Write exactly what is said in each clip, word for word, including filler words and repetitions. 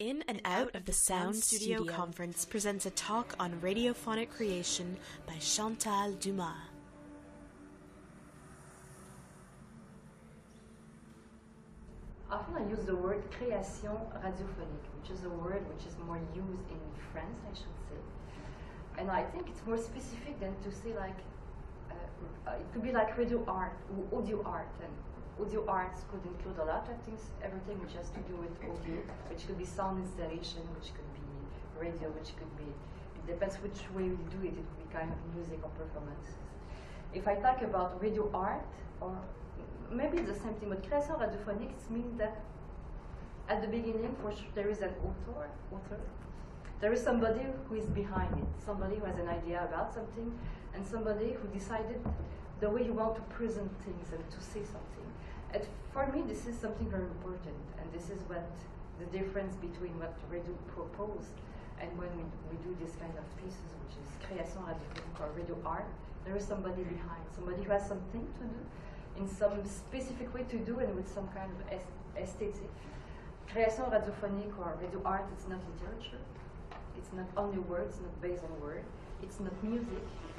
In and Out of the Sound Studio Conference presents a talk on radiophonic creation by Chantal Dumas. Often I use the word création radiophonique, which is a word which is more used in France, I should say. And I think it's more specific than to say like, uh, uh, it could be like radio art, or audio art. And audio arts could include a lot of things, everything which has to do with audio, which could be sound installation, which could be radio, which could be, it depends which way we do it, it could be kind of music or performances. If I talk about radio art, or maybe it's the same thing, but création radiophonique means that at the beginning, for sure, there is an author, author. There is somebody who is behind it, somebody who has an idea about something, and somebody who decided the way you want to present things and to say something. And for me, this is something very important, and this is what the difference between what radio proposed and when we, we do this kind of pieces, which is création radiophonique or radio art. There is somebody behind, somebody who has something to do, in some specific way to do, and with some kind of aesthetic. Création radiophonique or radio art, it's not literature. It's not only words, not based on words. It's not music.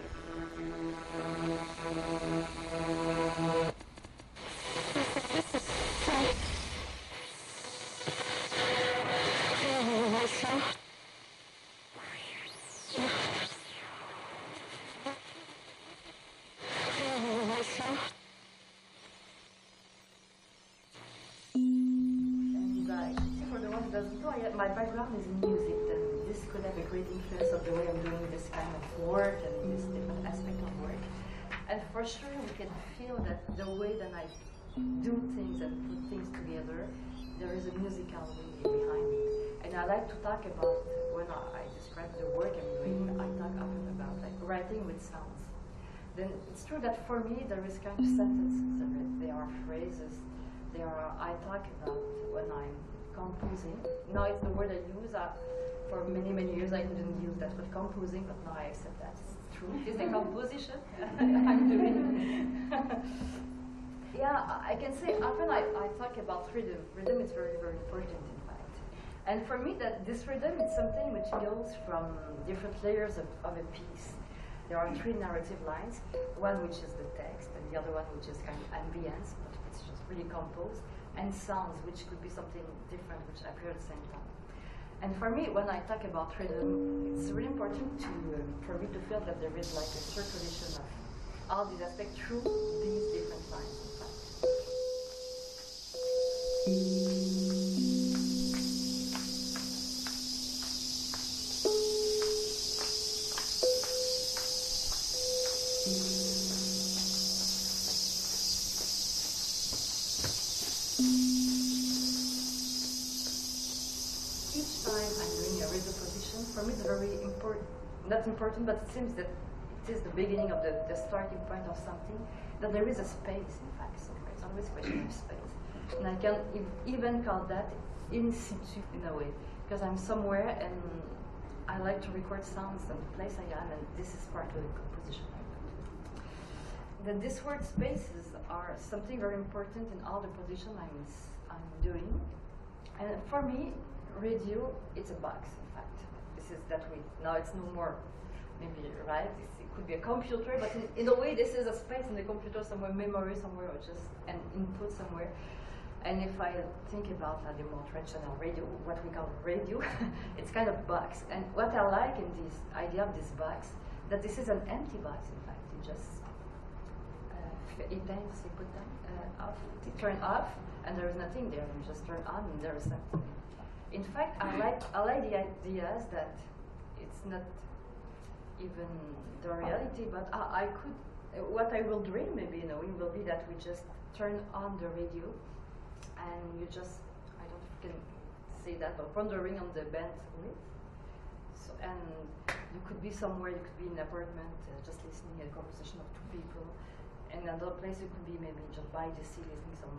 And like, for the one who doesn't know, I, my background is in music. And this could have a great influence of the way I'm doing this kind of work and this different aspect of work. And for sure, we can feel that the way that I do things and put things together, there is a musical way behind it. And I like to talk about, when I, I describe the work I'm doing, I talk often about like writing with sounds. Then it's true that for me, there is kind of sentences of it. There are phrases. There are, I talk about when I'm composing. Now it's the word I use. Uh, for many, many years, I didn't use that word composing, but now I accept that. It's true. It's the composition I'm doing. Yeah, I can say often I, I talk about rhythm. Rhythm is very, very important, in fact. And for me, that this rhythm is something which goes from different layers of, of a piece. There are three narrative lines, one which is the text, and the other one which is kind of ambience, but it's just really composed, and sounds, which could be something different, which appear at the same time. And for me, when I talk about rhythm, it's really important to, um, for me to feel that there is like a circulation of all these aspects through these different lines, in fact. Each time I'm doing a radio position, for me it's very important, not important, but it seems that it is the beginning of the, the starting point of something, that there is a space, in fact, somewhere. It's always a question of space. And I can ev even call that in situ, in a way, because I'm somewhere and I like to record sounds in the place I am, and this is part of the composition I do. That these word spaces are something very important in all the position I'm, I'm doing. And for me, radio, it's a box, in fact. This is that way. Now it's no more, maybe, right? It's, it could be a computer, but in, in a way, this is a space in the computer somewhere, memory somewhere, or just an input somewhere. And if I think about like, the more traditional radio, what we call radio, it's kind of box. And what I like in this idea of this box, that this is an empty box, in fact. You just uh, éteindre, c'est put down, uh, off, turn off, and there is nothing there. You just turn on, and there is something. In fact, I like I like the ideas that it's not even the reality, but I, I could. Uh, what I will dream, maybe you know, it will be that we just turn on the radio, and you just I don't know if you can say that, but pondering on the bandwidth. So and you could be somewhere, you could be in an apartment, uh, just listening to a conversation of two people, and another place you could be maybe just by the sea listening some.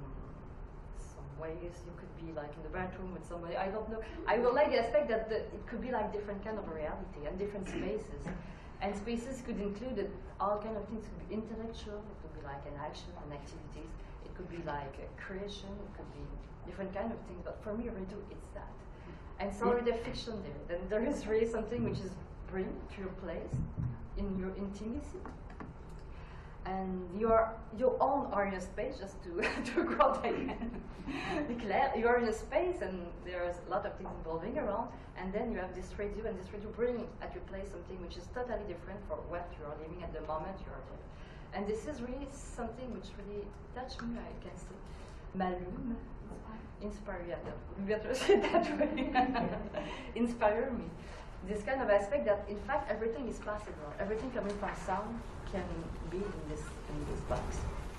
ways. You could be like in the bathroom with somebody. I don't know. I will like the aspect that the, it could be like different kind of reality and different spaces. And spaces could include it, all kind of things. It could be intellectual. It could be like an action and activities. It could be like a creation, it could be different kind of things, but for me, radio, it's that. And it's already a fiction there. Then there is really something which is bring to your place in your intimacy. And your your own are in a space, just to to quote again, Claire, you're in a space and there's a lot of things involving around, and then you have this radio, and this radio bring at your place something which is totally different for what you are living at the moment you are there. And this is really something which really touched me, I can say. M'allume, inspire, yeah, we better say it that way. Inspire me. This kind of aspect that, in fact, everything is possible. Everything coming from sound can be in this in this box.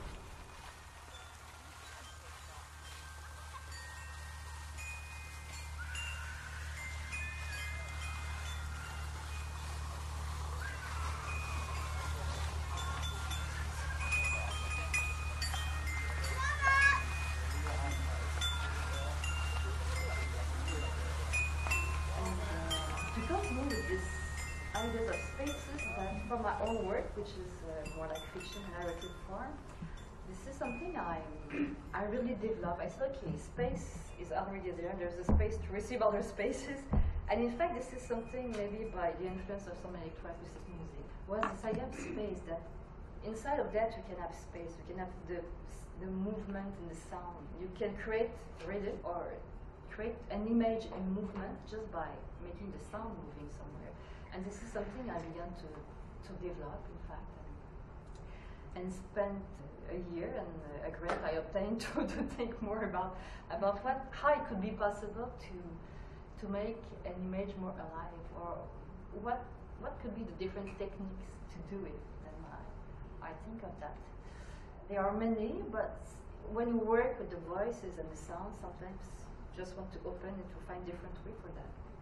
Ideas of spaces that from my own work, which is uh, more like fiction narrative form, this is something I I really develop. I said, okay, space is already there. There's a space to receive other spaces, and in fact, this is something maybe by the influence of some electroacoustic music. Was this idea of space that inside of that you can have space. You can have the the movement and the sound. You can create rhythm or create an image in movement just by making the sound moving somewhere. And this is something I began to, to develop, in fact, and, and spent a year and a grant I obtained to, to think more about about what how it could be possible to to make an image more alive, or what what could be the different techniques to do it. And I, I think of that. There are many, but when you work with the voices and the sound, sometimes you just want to open and to find different way for that.